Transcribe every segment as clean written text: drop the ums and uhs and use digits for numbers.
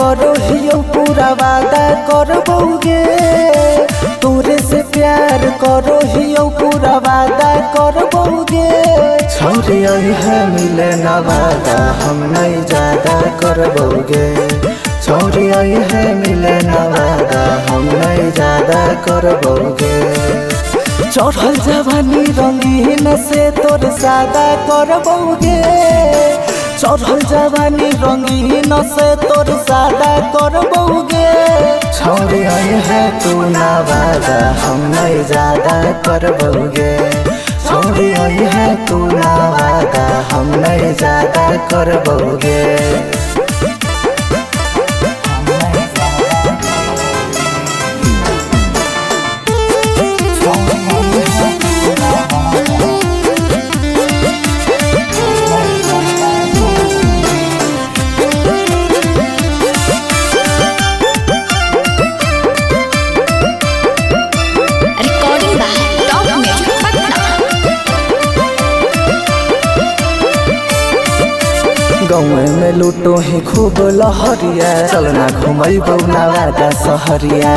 करो हियो पूरा वादा करबोगे। तोरे से प्यार करो हियो पूरा वादा करबोगे। छोरी है मिले ना वादा हम नहीं ज्यादा करबोगे। छोरी है मिले ना वादा हम नहीं ज्यादा करबोगे। चढ़ल जवानी रंगीन से तोर सादा करबोगे। चढ़ल जवानी रंगीन से तोर सादा करबोगे। छोरी है तू ना वादा हम नहीं ज्यादा करबोगे। छोरी है तू ना वादा हम नहीं ज्यादा करबोगे। गाँव में लूटो ही खूब लहरिया। चलना घुमई बौना वादा सहरिया।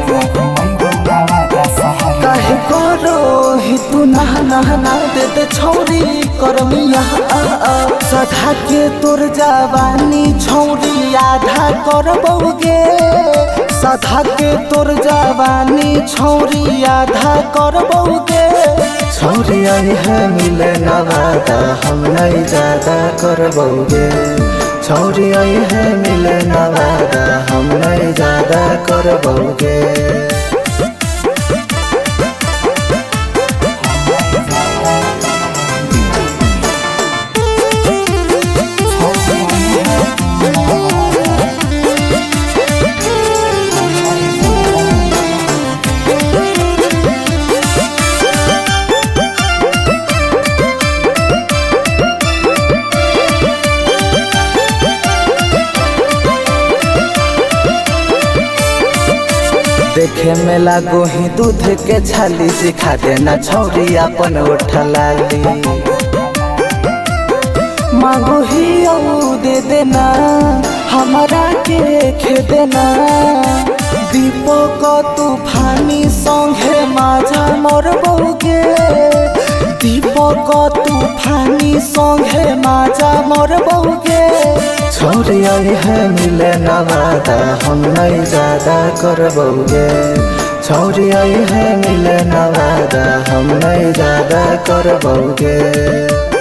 काहे करो ही तू नहा दे दे छौरी करमिया। सधा के तोर जवानी छौरी आधा करबोगे। सधा के तोर जवानी छौरी आधा करबोगे। छोरी है मिले ना वादा हम नहीं ज्यादा करबोगे। छोरी है मिले ना वादा हम नहीं ज्यादा करबोगे। देखे में लागो ही दूध के छाली। सिखा देना छौरी अपन उठलाली। मांगो ही दे देना हमारा के खे देना। दीपक तूफानी संगे माझा मरबोगे। दीपक तूफानी संगे माझा मरबोगे। छोरी है मिले ना वादा हम नहीं ज्यादा करबोगे। छोरी है मिले ना वादा हम नहीं ज्यादा करबोगे।